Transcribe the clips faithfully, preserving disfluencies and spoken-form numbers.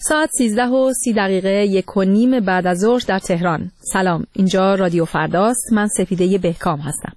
ساعت سیزده و سی دقیقه یک و نیم بعد از ظهر در تهران. سلام، اینجا رادیو فرداست. من سپیده بهکام هستم.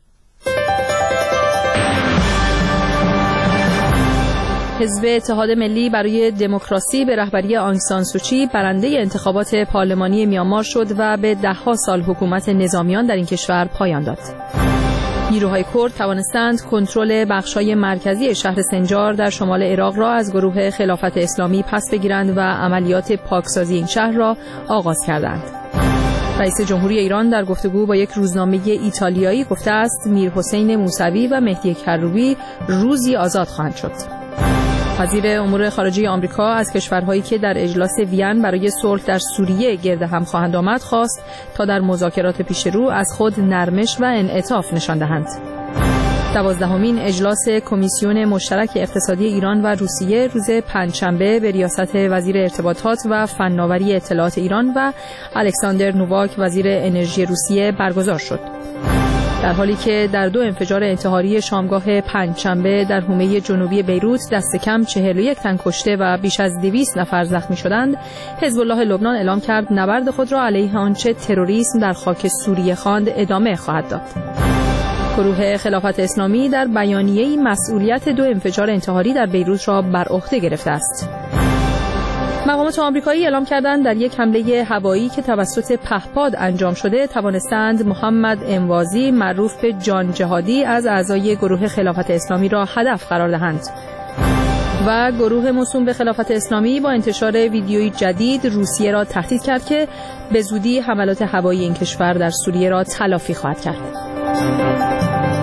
حزب اتحاد ملی برای دموکراسی به رهبری آنگ سان سوچی برنده انتخابات پارلمانی میانمار شد و به ده‌ها سال حکومت نظامیان در این کشور پایان داد. نیروهای کرد توانستند کنترل بخش‌های مرکزی شهر سنجار در شمال عراق را از گروه خلافت اسلامی پس بگیرند و عملیات پاکسازی این شهر را آغاز کردند. رئیس جمهوری ایران در گفتگو با یک روزنامه ایتالیایی گفته است میرحسین موسوی و مهدی کروبی روزی آزاد خواهند شد. وزیر امور خارجه آمریکا از کشورهایی که در اجلاس وین برای صلح در سوریه گرد هم خواهند آمد خواست تا در مذاکرات پیش رو از خود نرمش و انعطاف نشان دهند. دوازدهمین اجلاس کمیسیون مشترک اقتصادی ایران و روسیه روز پنجشنبه به ریاست وزیر ارتباطات و فناوری اطلاعات ایران و الکساندر نوواک وزیر انرژی روسیه برگزار شد. در حالی که در دو انفجار انتحاری شامگاه پنجشنبه در حومه جنوبی بیروت دست کم چهل و یک تن کشته و بیش از دویست نفر زخمی شدند، حزب الله لبنان اعلام کرد نبرد خود را علیه آنچه تروریسم در خاک سوریه خواند ادامه خواهد داد. گروه خلافت اسلامی در بیانیه‌ای مسئولیت دو انفجار انتحاری در بیروت را بر عهده گرفته است. مقامات آمریکایی اعلام کردند در یک حمله هوایی که توسط پهپاد انجام شده توانستند محمد انوازی معروف به جان جهادی از اعضای گروه خلافت اسلامی را هدف قرار دهند. و گروه موسوم به خلافت اسلامی با انتشار ویدیویی جدید روسیه را تهدید کرد که به زودی حملات هوایی این کشور در سوریه را تلافی خواهد کرد.